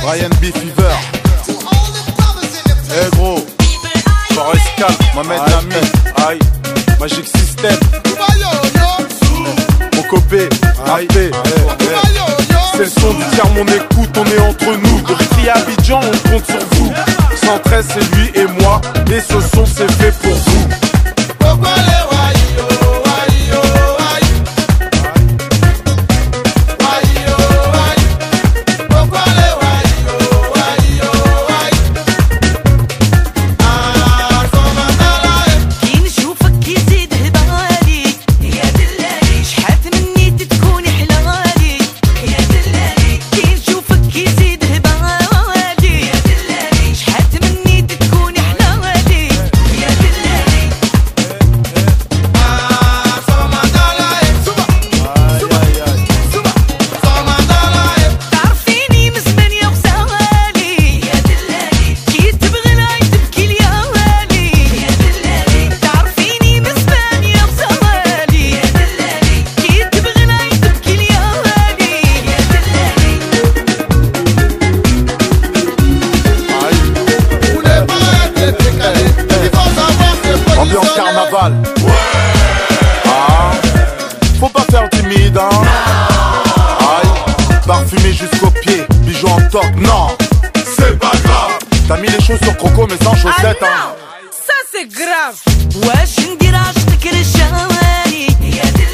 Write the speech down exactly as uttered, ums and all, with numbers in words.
Brian B. Fever. Eh gros, Forest Calm, Mohamed Nami. Aïe, Magic System. Mon copé, aïe, c'est le son du tiers, mon écoute, on est entre nous. Depuis Abidjan, on compte sur vous. cent treize, c'est lui et moi, et ce son c'est fait pour vous. Ambiance carnaval. Ouais. Ah, faut pas faire timide, hein. Aïe, parfumé jusqu'aux pieds, bijoux en top, non, c'est pas grave. T'as mis les choses sur croco mais sans chaussettes, ah hein. Ça c'est grave. Wesh ندير عشقك رشاوالي